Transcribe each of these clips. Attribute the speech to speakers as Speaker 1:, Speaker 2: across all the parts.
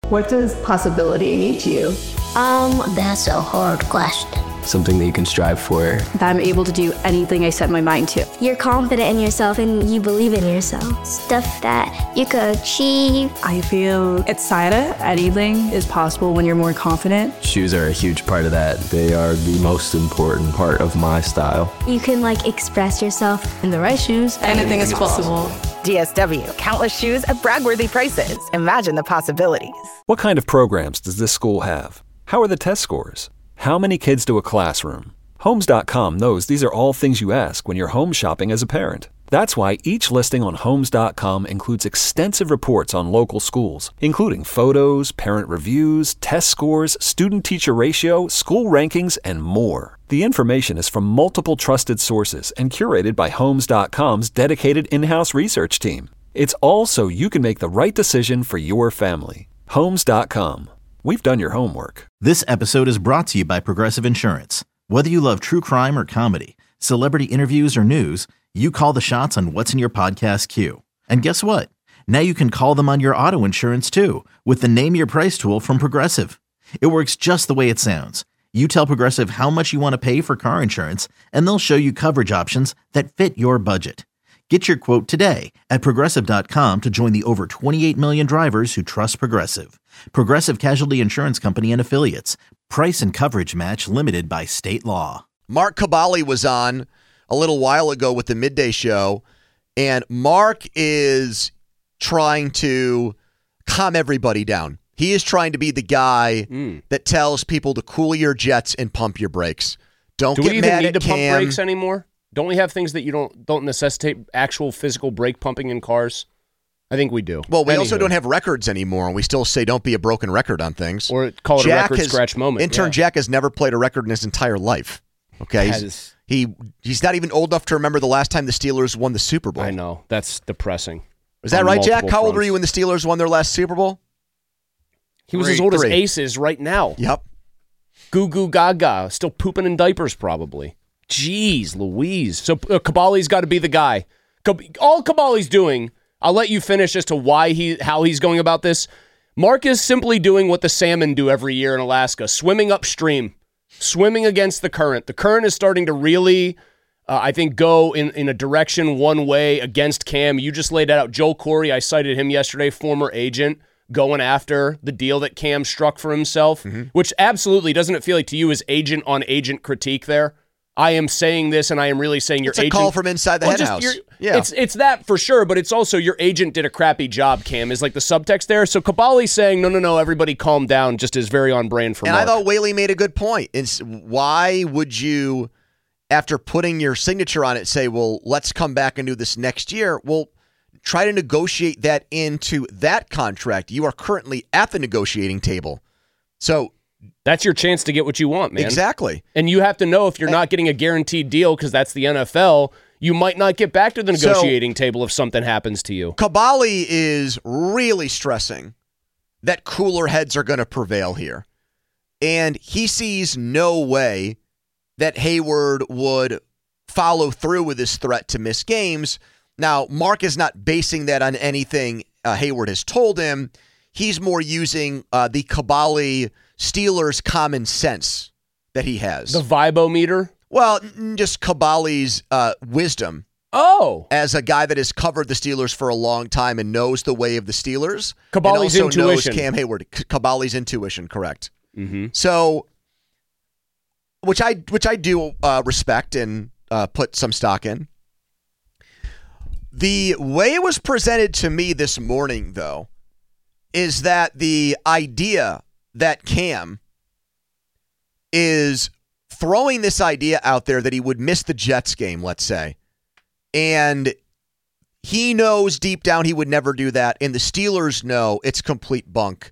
Speaker 1: What does possibility mean to you?
Speaker 2: That's a hard question.
Speaker 3: Something that you can strive for.
Speaker 1: That I'm able to do anything I set my mind to.
Speaker 2: You're confident in yourself and you believe in yourself. Stuff that you could achieve.
Speaker 1: I feel excited. Anything is possible when you're more confident.
Speaker 3: Shoes are a huge part of that.
Speaker 4: They are the most important part of my style.
Speaker 2: You can express yourself.
Speaker 1: In the right shoes, anything is possible.
Speaker 5: DSW, countless shoes at brag-worthy prices. Imagine the possibilities.
Speaker 6: What kind of programs does this school have? How are the test scores? How many kids do a classroom? Homes.com knows these are all things you ask when you're home shopping as a parent. That's why each listing on Homes.com includes extensive reports on local schools, including photos, parent reviews, test scores, student-teacher ratio, school rankings, and more. The information is from multiple trusted sources and curated by Homes.com's dedicated in-house research team. It's all so you can make the right decision for your family. Homes.com. We've done your homework.
Speaker 7: This episode is brought to you by Progressive Insurance. Whether you love true crime or comedy, celebrity interviews or news, you call the shots on what's in your podcast queue. And guess what? Now you can call them on your auto insurance too with the Name Your Price tool from Progressive. It works just the way it sounds. You tell Progressive how much you want to pay for car insurance, and they'll show you coverage options that fit your budget. Get your quote today at Progressive.com to join the over 28 million drivers who trust Progressive. Progressive Casualty Insurance Company and Affiliates. Price and coverage match limited by state law.
Speaker 8: Mark Kaboly was on a little while ago with the Midday Show, and Mark is trying to calm everybody down. He is trying to be the guy that tells people to cool your jets and pump your brakes.
Speaker 9: Do we even need to pump brakes anymore? Don't we have things that you don't necessitate actual physical brake pumping in cars? I think we do.
Speaker 8: Well, we also don't have records anymore, and we still say don't be a broken record on things.
Speaker 9: Or call it a record scratch moment.
Speaker 8: Intern Jack has never played a record in his entire life. Okay, he's not even old enough to remember the last time the Steelers won the Super Bowl.
Speaker 9: I know. That's depressing.
Speaker 8: Is that right, Jack? How old were you when the Steelers won their last Super Bowl?
Speaker 9: He was as old as Ace is right now.
Speaker 8: Yep.
Speaker 9: Goo goo gaga. Still pooping in diapers probably. Jeez Louise. So Kaboly's got to be the guy. All Kaboly's doing, I'll let you finish as to how he's going about this. Mark is simply doing what the salmon do every year in Alaska, swimming upstream, swimming against the current. The current is starting to really, I think, go in a direction one way against Cam. You just laid it out. Joel Corey, I cited him yesterday, former agent, going after the deal that Cam struck for himself, which absolutely, doesn't it feel like to you is agent on agent critique there? I am saying this, and I am really saying your agent.
Speaker 8: It's a call from inside the head house.
Speaker 9: Yeah. It's that for sure, but it's also your agent did a crappy job, Cam, is like the subtext there. So Kaboly saying, no, everybody calm down, just is very on brand for Mark.
Speaker 8: And I thought Whaley made a good point. Why would you, after putting your signature on it, say, well, let's come back and do this next year? Well, try to negotiate that into that contract. You are currently at the negotiating table. So
Speaker 9: that's your chance to get what you want, man.
Speaker 8: Exactly.
Speaker 9: And you have to know if you're not getting a guaranteed deal, because that's the NFL, you might not get back to the negotiating table if something happens to you.
Speaker 8: Kaboly is really stressing that cooler heads are going to prevail here. And he sees no way that Hayward would follow through with his threat to miss games. Now, Mark is not basing that on anything Hayward has told him. He's more using the Kaboly Steelers' common sense that he has.
Speaker 9: The Vibometer?
Speaker 8: Well, just Kaboly's wisdom.
Speaker 9: Oh.
Speaker 8: As a guy that has covered the Steelers for a long time and knows the way of the Steelers.
Speaker 9: Kaboly's
Speaker 8: and also
Speaker 9: intuition.
Speaker 8: Knows Cam Hayward. Kaboly's intuition, correct.
Speaker 9: Mm-hmm.
Speaker 8: So, which I do respect and put some stock in. The way it was presented to me this morning, though, is that the idea that Cam is throwing this idea out there that he would miss the Jets game, let's say, and he knows deep down he would never do that, and the Steelers know it's complete bunk.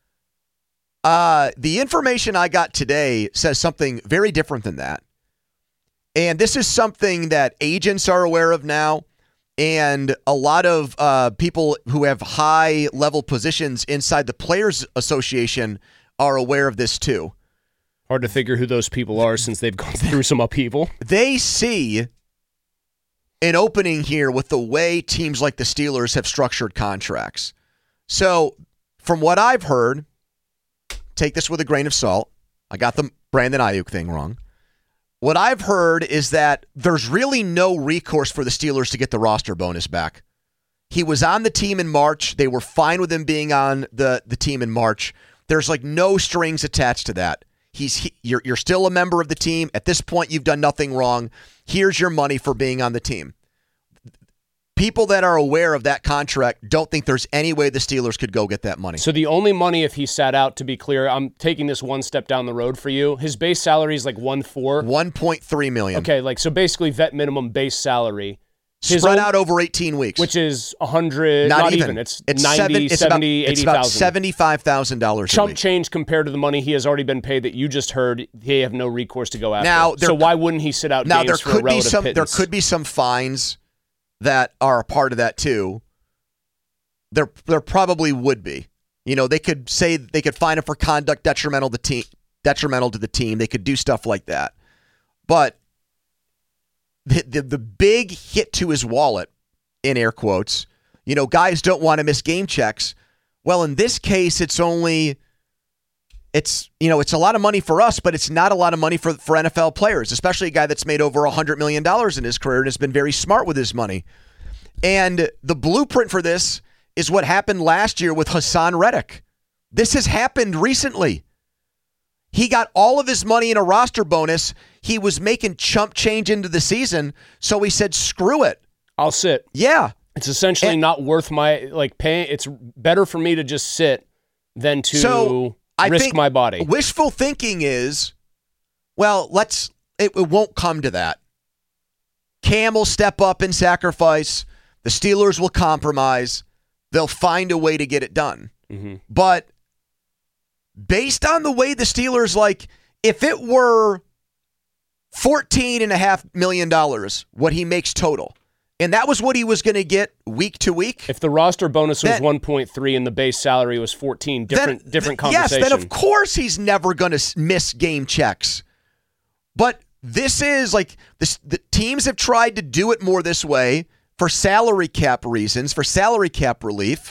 Speaker 8: The information I got today says something very different than that. And this is something that agents are aware of now, and a lot of people who have high-level positions inside the Players Association are aware of this too.
Speaker 9: Hard to figure who those people are since they've gone through some upheaval.
Speaker 8: They see an opening here with the way teams like the Steelers have structured contracts. So from what I've heard, take this with a grain of salt. I got the Brandon Ayuk thing wrong. What I've heard is that there's really no recourse for the Steelers to get the roster bonus back. He was on the team in March. They were fine with him being on the team in March. There's like no strings attached to that. You're still a member of the team. At this point, you've done nothing wrong. Here's your money for being on the team. People that are aware of that contract don't think there's any way the Steelers could go get that money.
Speaker 9: So the only money, if he sat out, to be clear, I'm taking this one step down the road for you. His base salary is like
Speaker 8: $1.3 million.
Speaker 9: Okay, like so basically vet minimum base salary.
Speaker 8: Spread out over 18 weeks.
Speaker 9: Which is 100, not even. It's 90, 70, 80,000.
Speaker 8: It's about $75,000
Speaker 9: Chump change compared to the money he has already been paid that you just heard. They have no recourse to go after.
Speaker 8: Now,
Speaker 9: so why wouldn't he sit out games for a relative pittance?
Speaker 8: There could be some fines that are a part of that too. There probably would be. They could fine him for conduct detrimental to the team. They could do stuff like that. But the big hit to his wallet, in air quotes, guys don't want to miss game checks. Well, in this case, it's a lot of money for us, but it's not a lot of money for NFL players, especially a guy that's made over $100 million in his career and has been very smart with his money. And the blueprint for this is what happened last year with Hassan Reddick. This has happened recently. He got all of his money in a roster bonus. He was making chump change into the season, so he said, screw it.
Speaker 9: I'll sit.
Speaker 8: Yeah.
Speaker 9: It's essentially not worth my paying. It's better for me to just sit than to risk my body.
Speaker 8: Wishful thinking is, well, it won't come to that. Cam will step up and sacrifice. The Steelers will compromise. They'll find a way to get it done.
Speaker 9: Mm-hmm.
Speaker 8: But based on the way the Steelers, if it were $14.5 million, what he makes total, and that was what he was going to get week to week.
Speaker 9: If the roster bonus was 1.3 and the base salary was 14, different conversation.
Speaker 8: Yes, then of course he's never going to miss game checks. But this is the teams have tried to do it more this way for salary cap reasons, for salary cap relief,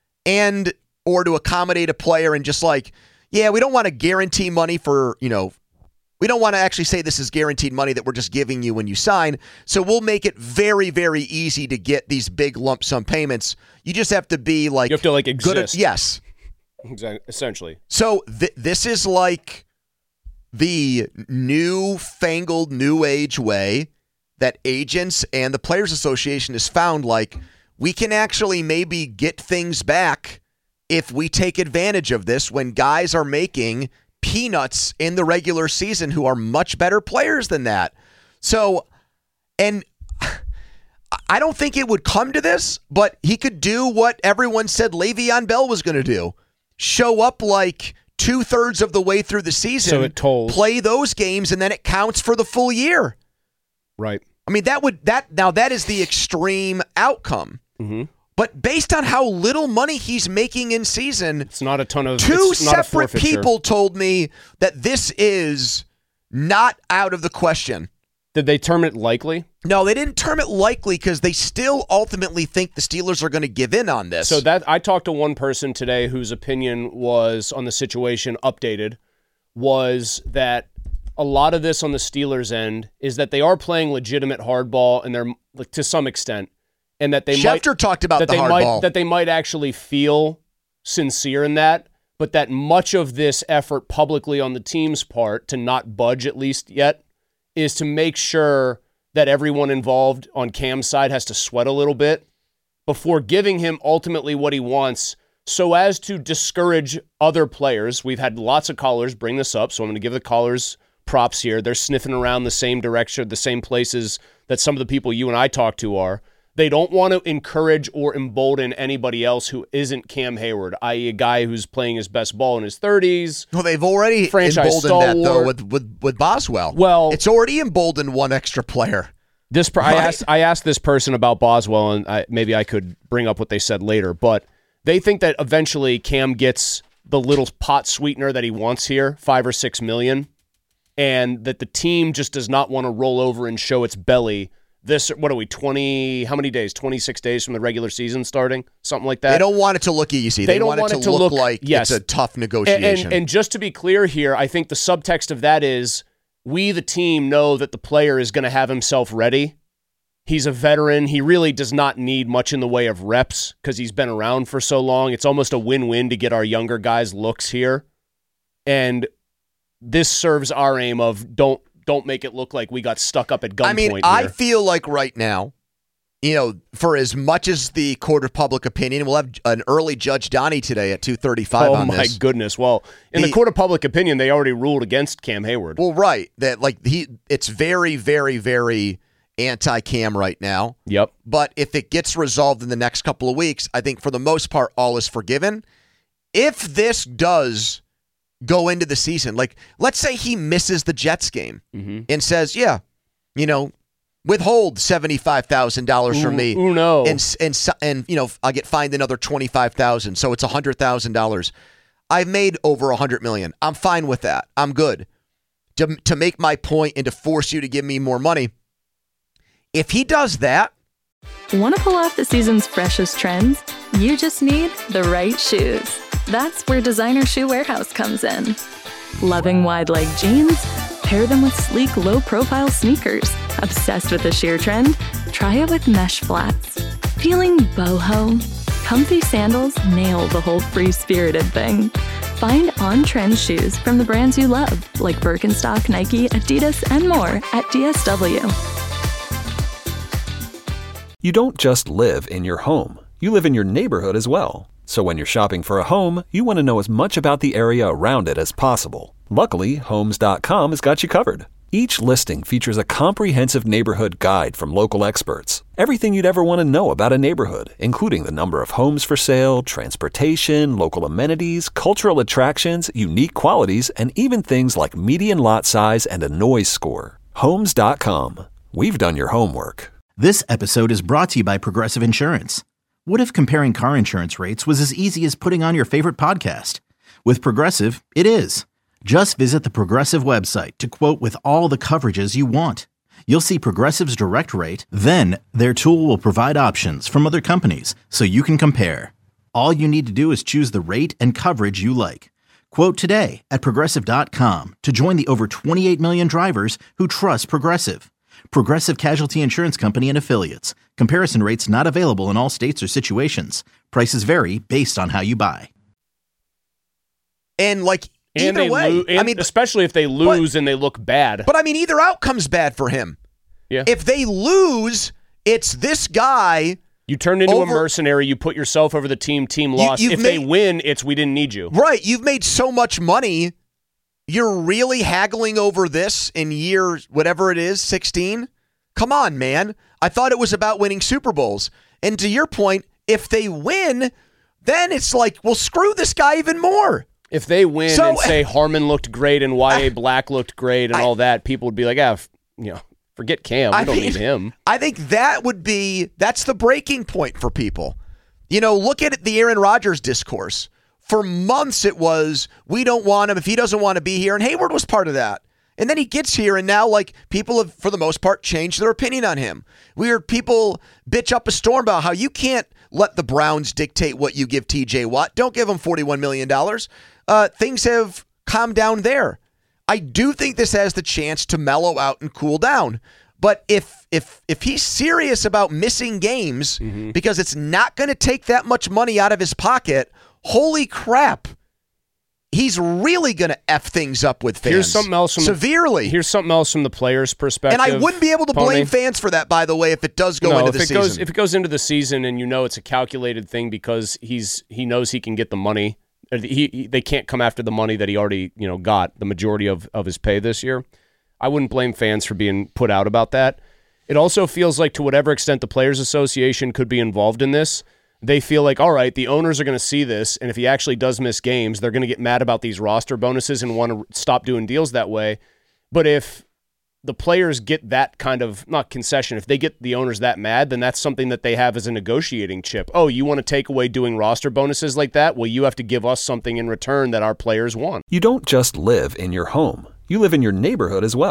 Speaker 8: or to accommodate a player and just we don't want to guarantee money for, we don't want to actually say this is guaranteed money that we're just giving you when you sign. So we'll make it very, very easy to get these big lump sum payments. You just have to be
Speaker 9: you have to exist.
Speaker 8: Yes.
Speaker 9: Essentially.
Speaker 8: So this is like the newfangled new age way that agents and the Players Association has found, we can actually maybe get things back if we take advantage of this when guys are making peanuts in the regular season who are much better players than that. So, and I don't think it would come to this, but he could do what everyone said Le'Veon Bell was going to do. Show up 2/3 of the way through the season,
Speaker 9: so it tolls.
Speaker 8: Play those games, and then it counts for the full year.
Speaker 9: Right.
Speaker 8: I mean, that is the extreme outcome.
Speaker 9: Mm-hmm.
Speaker 8: But based on how little money he's making in season,
Speaker 9: it's not a ton of.
Speaker 8: Two separate people told me that this is not out of the question.
Speaker 9: Did they term it likely?
Speaker 8: No, they didn't term it likely because they still ultimately think the Steelers are going to give in on this.
Speaker 9: So I talked to one person today whose opinion was on the situation updated, was that a lot of this on the Steelers' end is that they are playing legitimate hardball, and they're to some extent, and that they
Speaker 8: Schefter talked about the hardball,
Speaker 9: that they might actually feel sincere in that, but that much of this effort publicly on the team's part to not budge at least yet is to make sure that everyone involved on Cam's side has to sweat a little bit before giving him ultimately what he wants, so as to discourage other players. We've had lots of callers bring this up, so I'm going to give the callers props here. They're sniffing around the same direction, the same places that some of the people you and I talk to are. They don't want to encourage or embolden anybody else who isn't Cam Hayward, i.e. a guy who's playing his best ball in his 30s.
Speaker 8: Well, they've already emboldened that, though, with Boswell.
Speaker 9: Well,
Speaker 8: it's already emboldened one extra player.
Speaker 9: I asked this person about Boswell, and maybe I could bring up what they said later, but they think that eventually Cam gets the little pot sweetener that he wants here, $5 or $6 million, and that the team just does not want to roll over and show its belly what are we, how many days? 26 days from the regular season starting? Something like that.
Speaker 8: They don't want it to look easy. They want it to look like it's a tough negotiation.
Speaker 9: And just to be clear here, I think the subtext of that is we, the team, know that the player is going to have himself ready. He's a veteran. He really does not need much in the way of reps because he's been around for so long. It's almost a win-win to get our younger guys looks here. And this serves our aim of don't make it look like we got stuck up at gunpoint.
Speaker 8: I mean, I feel like right now, for as much as the court of public opinion, we'll have an early Judge Donnie today at 2:35 on this.
Speaker 9: Oh, my goodness. Well, in the court of public opinion, they already ruled against Cam Hayward.
Speaker 8: Well, right. That it's very, very, very anti-Cam right now.
Speaker 9: Yep.
Speaker 8: But if it gets resolved in the next couple of weeks, I think for the most part, all is forgiven. If this does go into the season, like let's say he misses the Jets game and says, withhold $75,000 from me.
Speaker 9: No.
Speaker 8: And I get fined another $25,000, so it's $100,000. I've made over $100 million. I'm fine with that. I'm good. To make my point and to force you to give me more money. If he does that,
Speaker 10: want to pull off the season's freshest trends? You just need the right shoes. That's where Designer Shoe Warehouse comes in. Loving wide leg jeans? Pair them with sleek, low-profile sneakers. Obsessed with the sheer trend? Try it with mesh flats. Feeling boho? Comfy sandals nail the whole free-spirited thing. Find on-trend shoes from the brands you love, like Birkenstock, Nike, Adidas, and more at DSW.
Speaker 6: You don't just live in your home. You live in your neighborhood as well. So when you're shopping for a home, you want to know as much about the area around it as possible. Luckily, Homes.com has got you covered. Each listing features a comprehensive neighborhood guide from local experts. Everything you'd ever want to know about a neighborhood, including the number of homes for sale, transportation, local amenities, cultural attractions, unique qualities, and even things like median lot size and a noise score. Homes.com. We've done your homework.
Speaker 7: This episode is brought to you by Progressive Insurance. What if comparing car insurance rates was as easy as putting on your favorite podcast? With Progressive, it is. Just visit the Progressive website to quote with all the coverages you want. You'll see Progressive's direct rate, then their tool will provide options from other companies so you can compare. All you need to do is choose the rate and coverage you like. Quote today at Progressive.com to join the over 28 million drivers who trust Progressive. Progressive Casualty Insurance Company and Affiliates. Comparison rates not available in all states or situations. Prices vary based on how you buy.
Speaker 8: And either way,
Speaker 9: especially if they lose and they look bad.
Speaker 8: But either outcome's bad for him.
Speaker 9: Yeah.
Speaker 8: If they lose, it's this guy.
Speaker 9: You turned into a mercenary. You put yourself over the team. Team lost. If they win, it's we didn't need you.
Speaker 8: Right. You've made so much money. You're really haggling over this in year, whatever it is, 16? Come on, man. I thought it was about winning Super Bowls. And to your point, if they win, then it's like, well, screw this guy even more.
Speaker 9: If they win and say Harmon looked great and Y.A. Black looked great and all that, people would be like, forget Cam. We don't need him.
Speaker 8: I think that's the breaking point for people. Look at the Aaron Rodgers discourse. For months it was, we don't want him if he doesn't want to be here. And Hayward was part of that. And then he gets here and now people have, for the most part, changed their opinion on him. We heard people bitch up a storm about how you can't let the Browns dictate what you give TJ Watt. Don't give him $41 million. Things have calmed down there. I do think this has the chance to mellow out and cool down. But if he's serious about missing games because it's not going to take that much money out of his pocket, holy crap, he's really going to F things up with fans.
Speaker 9: Here's something else
Speaker 8: severely.
Speaker 9: Here's something else from the player's perspective.
Speaker 8: And I wouldn't be able to blame fans for that, by the way, if it does go into the season.
Speaker 9: If it goes into the season and it's a calculated thing because he knows he can get the money, they can't come after the money that he already got, the majority of his pay this year. I wouldn't blame fans for being put out about that. It also feels like to whatever extent the Players Association could be involved in this, they feel like, all right, the owners are going to see this, and if he actually does miss games, they're going to get mad about these roster bonuses and want to stop doing deals that way. But if the players get that kind of, not concession, if they get the owners that mad, then that's something that they have as a negotiating chip. Oh, you want to take away doing roster bonuses like that? Well, you have to give us something in return that our players want.
Speaker 6: You don't just live in your home. You live in your neighborhood as well.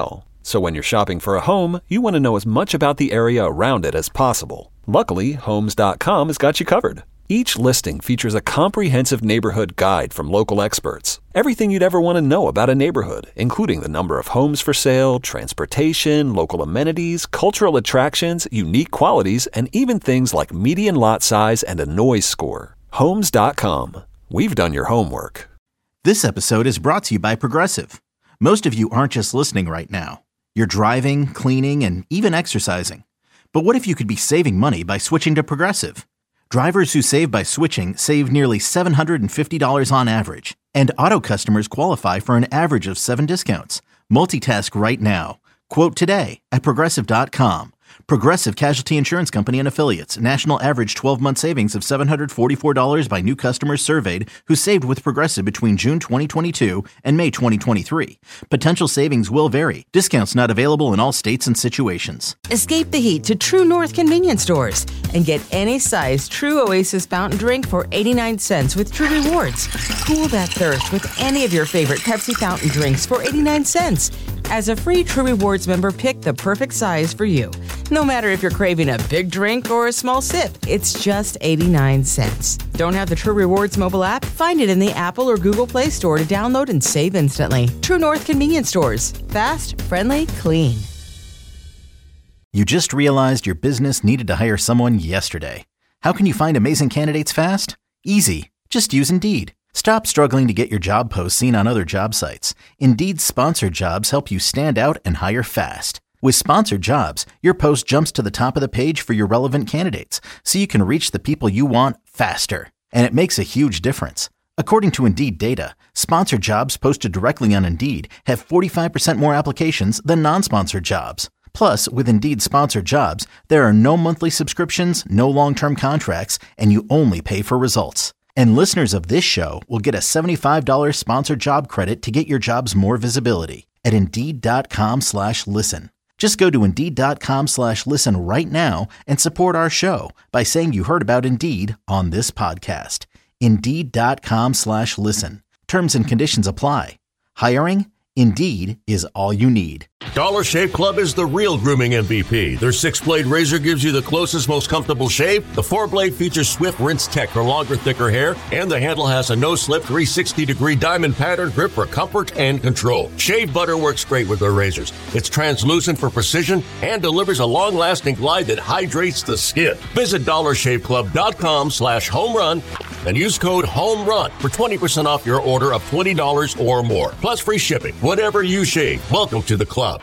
Speaker 6: So when you're shopping for a home, you want to know as much about the area around it as possible. Luckily, Homes.com has got you covered. Each listing features a comprehensive neighborhood guide from local experts. Everything you'd ever want to know about a neighborhood, including the number of homes for sale, transportation, local amenities, cultural attractions, unique qualities, and even things like median lot size and a noise score. Homes.com. We've done your homework.
Speaker 7: This episode is brought to you by Progressive. Most of you aren't just listening right now. You're driving, cleaning, and even exercising. But what if you could be saving money by switching to Progressive? Drivers who save by switching save nearly $750 on average. And auto customers qualify for an average of 7 discounts. Multitask right now. Quote today at Progressive.com. Progressive Casualty Insurance Company and Affiliates. National average 12-month savings of $744 by new customers surveyed who saved with Progressive between June 2022 and May 2023. Potential savings will vary. Discounts not available in all states and situations.
Speaker 11: Escape the heat to True North convenience stores and get any size True Oasis fountain drink for 89 cents with True Rewards. Cool that thirst with any of your favorite Pepsi fountain drinks for 89 cents. As a free True Rewards member, pick the perfect size for you. No matter if you're craving a big drink or a small sip, it's just 89 cents. Don't have the True Rewards mobile app? Find it in the Apple or Google Play Store to download and save instantly. True North convenience stores. Fast, friendly, clean.
Speaker 7: You just realized your business needed to hire someone yesterday. How can you find amazing candidates fast? Easy. Just use Indeed. Stop struggling to get your job posts seen on other job sites. Indeed's sponsored jobs help you stand out and hire fast. With sponsored jobs, your post jumps to the top of the page for your relevant candidates, so you can reach the people you want faster. And it makes a huge difference. According to Indeed data, sponsored jobs posted directly on Indeed have 45% more applications than non-sponsored jobs. Plus, with Indeed sponsored jobs, there are no monthly subscriptions, no long-term contracts, and you only pay for results. And listeners of this show will get a $75 sponsored job credit to get your jobs more visibility at Indeed.com/listen. Just go to Indeed.com/listen right now and support our show by saying you heard about Indeed on this podcast. Indeed.com/listen. Terms and conditions apply. Hiring? Indeed is all you need.
Speaker 12: Dollar Shave Club is the real grooming MVP. Their 6-blade razor gives you the closest, most comfortable shave. The 4-blade features swift rinse tech for longer, thicker hair. And the handle has a no-slip 360-degree diamond pattern grip for comfort and control. Shave butter works great with their razors. It's translucent for precision and delivers a long-lasting glide that hydrates the skin. Visit DollarShaveClub.com/homerun and use code HOMERUN for 20% off your order of $20 or more. Plus free shipping. Whatever you shave, welcome to the club.